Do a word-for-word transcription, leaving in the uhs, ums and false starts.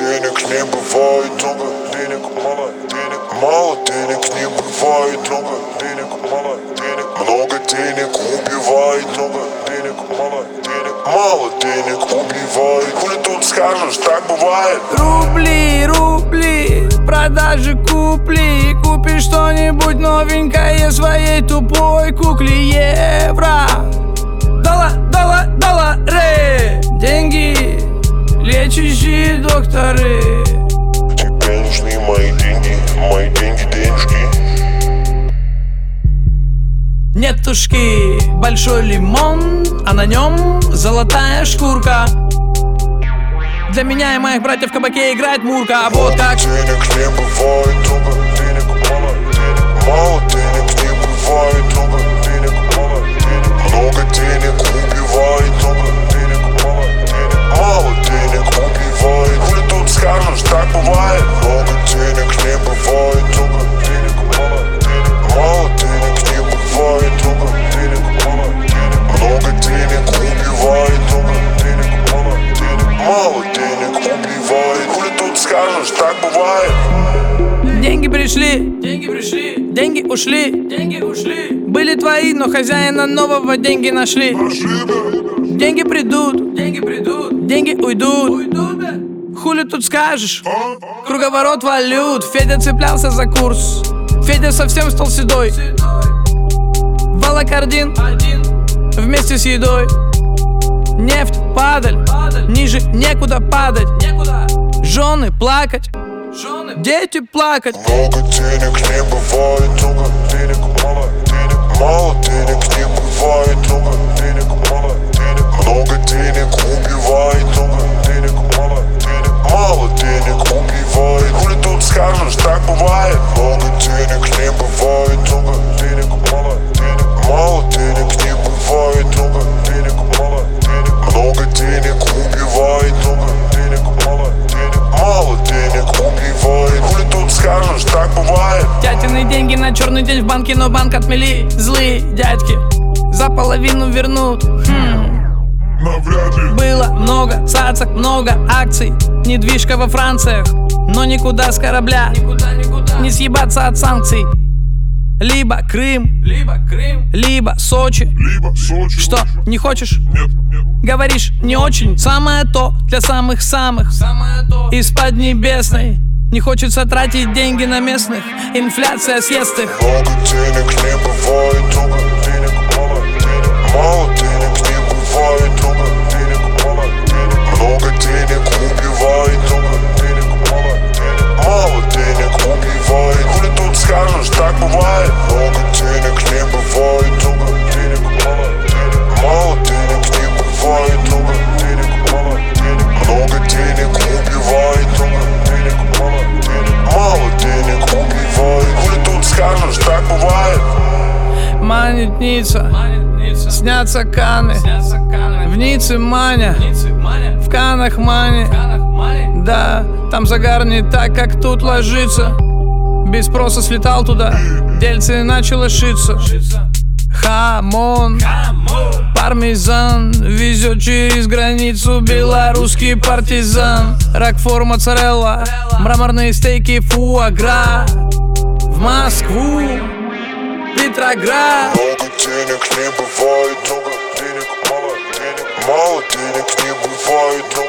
денег не бывает, много денег, мало денег. Мало денег не бывает, много денег, мало денег. Много денег убивает, много денег, мало денег. Мало денег убивает, хули тут скажешь, так бывает. Рубли, рубли, продажи купли. Купи что-нибудь новенькое своей тупой кукле. Евро, доллар, доллар, доллары. Деньги, лечащие докторы. Тебе нужны мои деньги, мои деньги, денежки. Нетушки, большой лимон, а на нем золотая шкурка. Для меня и моих братьев в кабаке играет мурка. А вот как денег не бывает, много денег, мало денег. Мало денег не бывает, много денег, мало денег. Много денег убивает, много денег, мало денег. Мало денег убивает, хули тут скажешь, так бывает. Много денег не бывает, много денег, мало денег. Мало денег не бывает, много денег, мало денег. Много денег убивает, много денег, мало денег. Мало денег убивает, хули тут скажешь, так бывает. деньги пришли, деньги пришли, деньги ушли, деньги ушли. Были твои, но хозяина нового деньги нашли. Деньги придут, деньги придут, деньги уйдут, уйдут, да? Хули тут скажешь? Круговорот валют. Федя цеплялся за курс, Федя совсем стал седой. Волокордин вместе с едой. Нефть, падаль, ниже некуда падать. Жены плакать, дети плакать. Много денег не бывает, много денег, мало денег. Мало денег не бывает, много денег, мало денег. Много денег убивает, много денег, мало денег. Мало денег убивает, хули тут скажешь, так бывает. Много денег не бывает, много денег, мало денег. Мало денег не бывает, много денег, мало денег. Много денег убивает, много денег, мало денег. Мало денег убивает, хули тут скажешь, так бывает. Тятины деньги на черный день в банке, но банк отмели. Злые дядьки за половину вернут. Хм. Было много цацок, много акций. Недвижка во Франциях, но никуда с корабля. Никуда, никуда. Не съебаться от санкций. Либо Крым, либо Крым, либо Сочи. Либо Сочи. Что, не хочешь? Нет, нет. Говоришь, не очень. Самое то для самых-самых. Самое то из Поднебесной. Не хочется тратить деньги на местных. Инфляция съест их. Много денег не бывает, много денег, мало денег. Мало денег не бывает, много денег, мало денег. Много денег убивает, много денег, мало денег. Мало денег убивает, хули тут скажешь, так бывает. Много денег не бывает, много денег, мало денег. Мало денег не бывает, много денег, мало денег. Много денег убивает, много денег, мало денег. Мало денег убивает, хули тут скажешь, так бывает. Манит Ницца, снятся Каны. В Ницце Маня, в Канах Мани. Да, там загар не так, как тут ложится. Без спроса слетал туда, дельцы начало шиться. Хамон, пармезан везет через границу белорусский партизан. Рокфор, моцарелла, мраморные стейки, фуагра. В Москву, Петроград. Много денег не бывает, много денег, мало денег. Мало денег не бывает,